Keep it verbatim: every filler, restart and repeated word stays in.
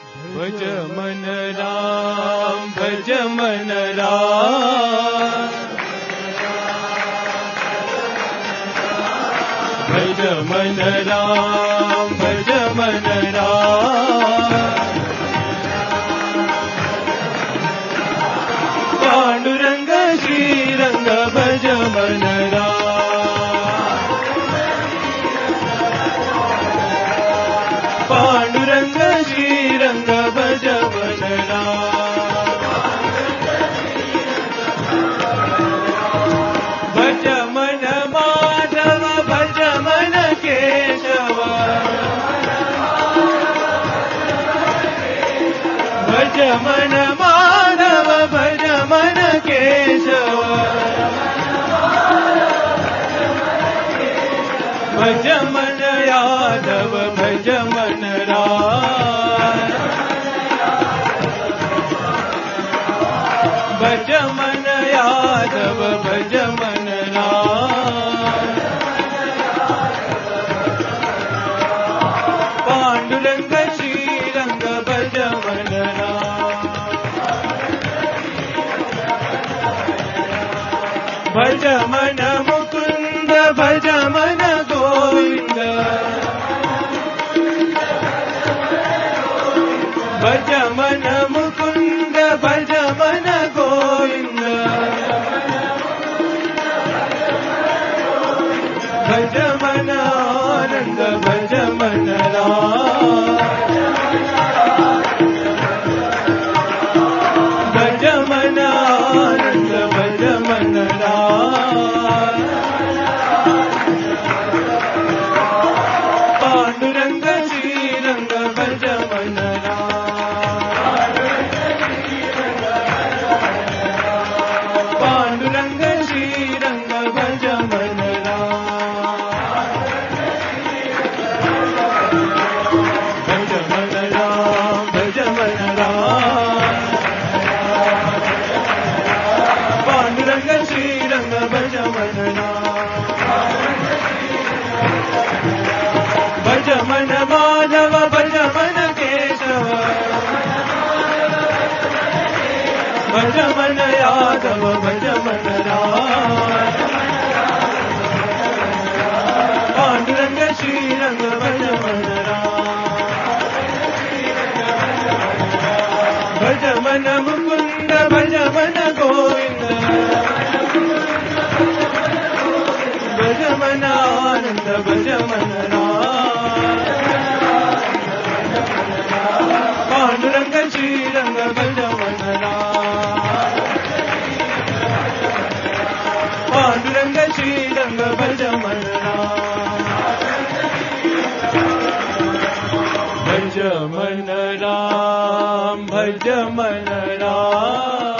भज मन राम भज मन राम भज मन राम भज मन राम पांडुरंग श्रीरंग भज मन राम पांडुरंग श्रीरंग भज मन राम भज मन माधव भज मन केशव भज मन माधव भज मन केशव भज मन यादव भज मन राम भज मन यादव भज मन राम पांडुरंग श्रीरंग भज मन राम भज मन मुकुंद भज मन गोविंद भज मन मुकुंद भज मन गोविंद भज मन आनंद भज मन राम भज मन आनंद भज मन राम पांडुरंग श्रीरंग भज मन राम पांडुरंग श्रीरंग भज मन राम भज मन राम भज मन राम पांडुरंग श्रीरंग भज मन राम भज मन माधव भज मन केशव भज मन यादव भज मन राम पांडुरंग श्रीरंग भज मन राम भज मन मुकुंद भज मन गोविंद भज मन आनंद भज मन राम पांडुरंग श्रीरंग भज मन राम पांडुरंग श्रीरंग भज मन राम भज मन राम भज मन राम